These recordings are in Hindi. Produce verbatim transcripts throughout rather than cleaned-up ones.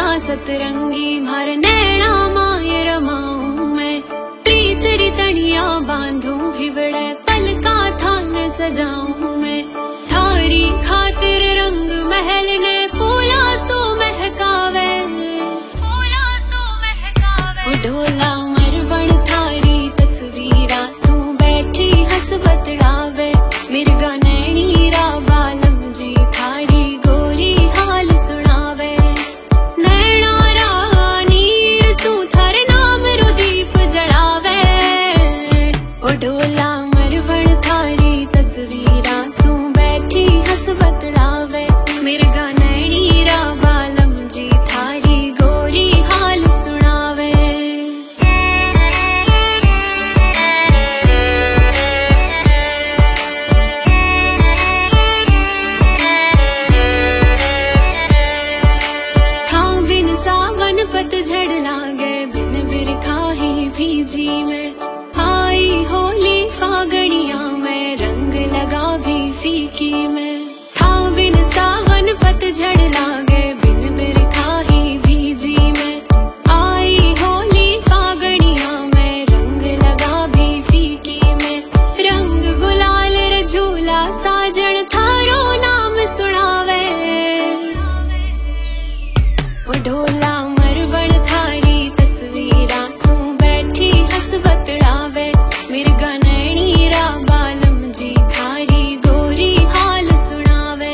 सा सतरंगी भर नैना माय रमाऊं मैं, प्रीत रितनिया बांधूं हिवड़े पलका थान सजाऊं मैं। थारी खातिर रंग महल ने फूला सो महकावे, फूला सो महकावे। ढोला मरवण थारी तस्वीरा सू बैठी हस बतड़ावे, मिर्गा नैनी रा बालम जी थारी गोरी हाल सुनावे। नैना रा नीर सू थार नाम रो दीप जड़ावे, ओ ढोला मरवण थारी तस्वीरा सू बैठी हस बतड़ावे, मिर्गा नैनी रा बालम जी थारी गोरी हाल सुनावे। पतझड़ लागे बिन बिरखा ही भीजी में, आई होली फागणिया में रंग लगा भी फीकी में। था बिन सावन पतझड़ लागे बिन बिरखा ही भीजी में, आई होली फागणिया में रंग लगा भी फीकी में। रंग गुलाल र झूला साजन थारो नाम सुनावे, ओ ढोला मरवण थारी तस्वीरा सू बैठी हस बतड़ावे, मिर्गा नैनी रा बालम जी थारी गोरी हाल सुनावे।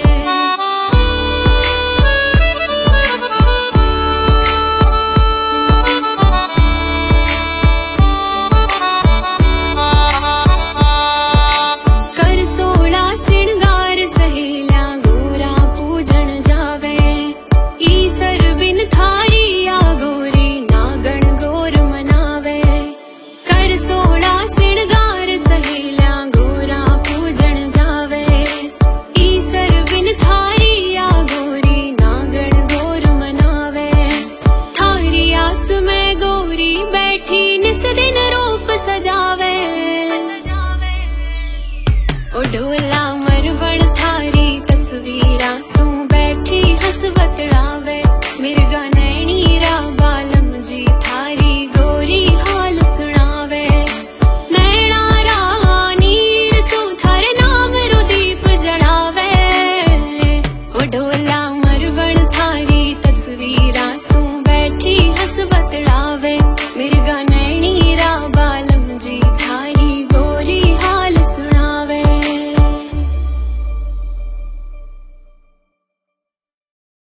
कर सोला सिंगार सहेला गोरा पूजन जावे, ईसर बिन थारी या गोरी नागण गोर मनावे। कर सोड़ा सिंगार सहेला गोरा पूजन जावे, ईसर बिन थारी या गोरी नागण गोर मनावे। थारी आस में गोरी बैठी निस दिन रूप सजावे, ओ ढोला